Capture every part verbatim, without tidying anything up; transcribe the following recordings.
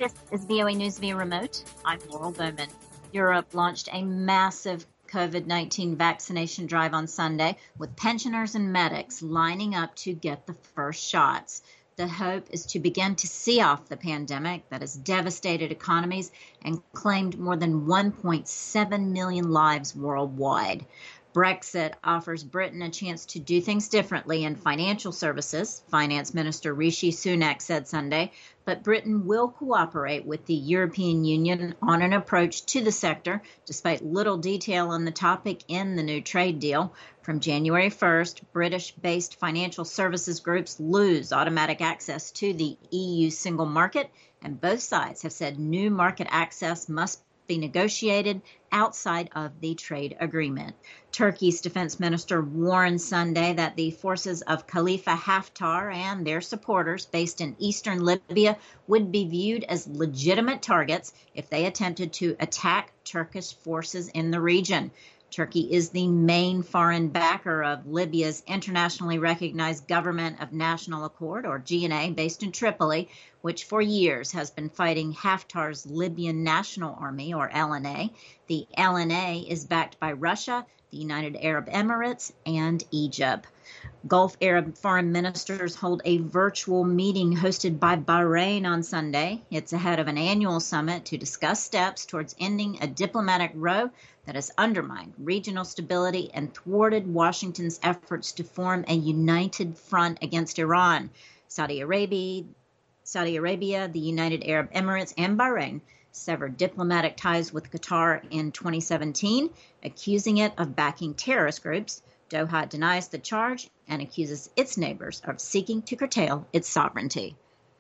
This is V O A News via remote. I'm Laurel Bowman. Europe launched a massive COVID nineteen vaccination drive on Sunday, with pensioners and medics lining up to get the first shots. The hope is to begin to see off the pandemic that has devastated economies and claimed more than one point seven million lives worldwide. Brexit offers Britain a chance to do things differently in financial services, Finance Minister Rishi Sunak said Sunday, but Britain will cooperate with the European Union on an approach to the sector, despite little detail on the topic in the new trade deal. From January first, British-based financial services groups lose automatic access to the E U single market, and both sides have said new market access must be negotiated outside of the trade agreement. Turkey's defense minister warned Sunday that the forces of Khalifa Haftar and their supporters based in eastern Libya would be viewed as legitimate targets if they attempted to attack Turkish forces in the region. Turkey is the main foreign backer of Libya's internationally recognized Government of National Accord, or G N A, based in Tripoli, which for years has been fighting Haftar's Libyan National Army, or L N A. The L N A is backed by Russia, the United Arab Emirates, and Egypt. Gulf Arab foreign ministers hold a virtual meeting hosted by Bahrain on Sunday. It's ahead of an annual summit to discuss steps towards ending a diplomatic row that has undermined regional stability and thwarted Washington's efforts to form a united front against Iran. Saudi Arabia, Saudi Arabia, the United Arab Emirates, and Bahrain severed diplomatic ties with Qatar in twenty seventeen, accusing it of backing terrorist groups. Doha denies the charge and accuses its neighbors of seeking to curtail its sovereignty.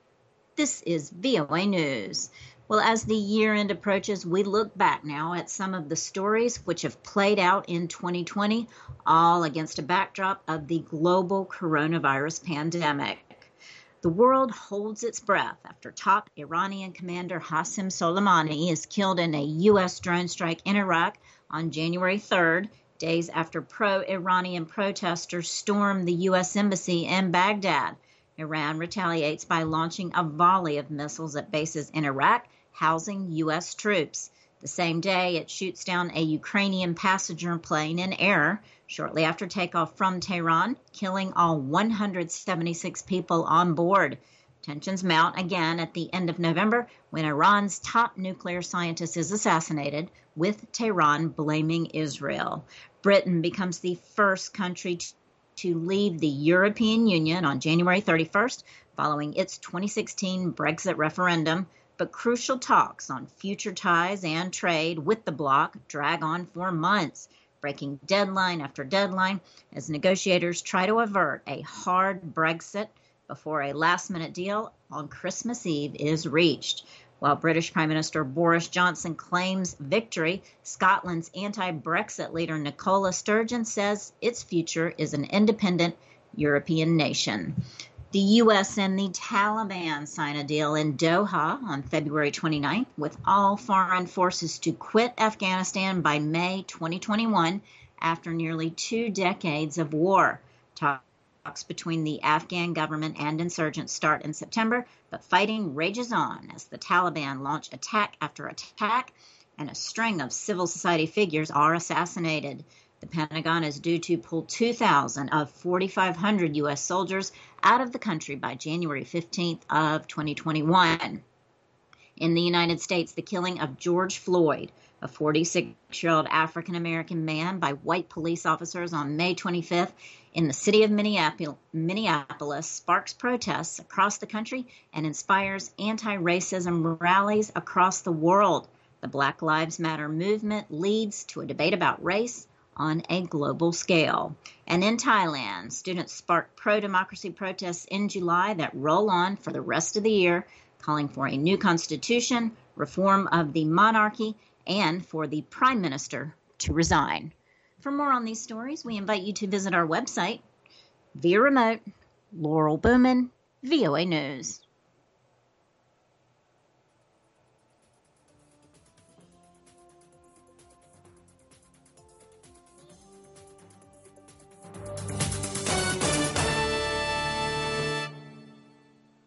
This is V O A News. Well, as the year-end approaches, we look back now at some of the stories which have played out in twenty twenty, all against a backdrop of the global coronavirus pandemic. The world holds its breath after top Iranian commander Qasem Soleimani is killed in a U S drone strike in Iraq on January third, days after pro-Iranian protesters stormed the U S embassy in Baghdad. Iran retaliates by launching a volley of missiles at bases in Iraq, housing U S troops. The same day, it shoots down a Ukrainian passenger plane in error shortly after takeoff from Tehran, killing all one hundred seventy-six people on board. Tensions mount again at the end of November when Iran's top nuclear scientist is assassinated, with Tehran blaming Israel. Britain becomes the first country to leave the European Union on January thirty-first, following its twenty sixteen Brexit referendum. But crucial talks on future ties and trade with the bloc drag on for months, breaking deadline after deadline as negotiators try to avert a hard Brexit before a last-minute deal on Christmas Eve is reached. While British Prime Minister Boris Johnson claims victory, Scotland's anti-Brexit leader Nicola Sturgeon says its future is an independent European nation. The U S and the Taliban sign a deal in Doha on February twenty-ninth, with all foreign forces to quit Afghanistan by May twenty twenty-one after nearly two decades of war. Talks between the Afghan government and insurgents start in September, but fighting rages on as the Taliban launch attack after attack and a string of civil society figures are assassinated. The Pentagon is due to pull two thousand of forty-five hundred U S soldiers out of the country by January fifteenth of twenty twenty-one. In the United States, the killing of George Floyd, a forty-six-year-old African-American man, by white police officers on May twenty-fifth in the city of Minneapolis sparks protests across the country and inspires anti-racism rallies across the world. The Black Lives Matter movement leads to a debate about race on a global scale. And in Thailand, students sparked pro-democracy protests in July that roll on for the rest of the year, calling for a new constitution, reform of the monarchy, and for the prime minister to resign. For more on these stories, we invite you to visit our website, via remote, Laurel Bowman, V O A News.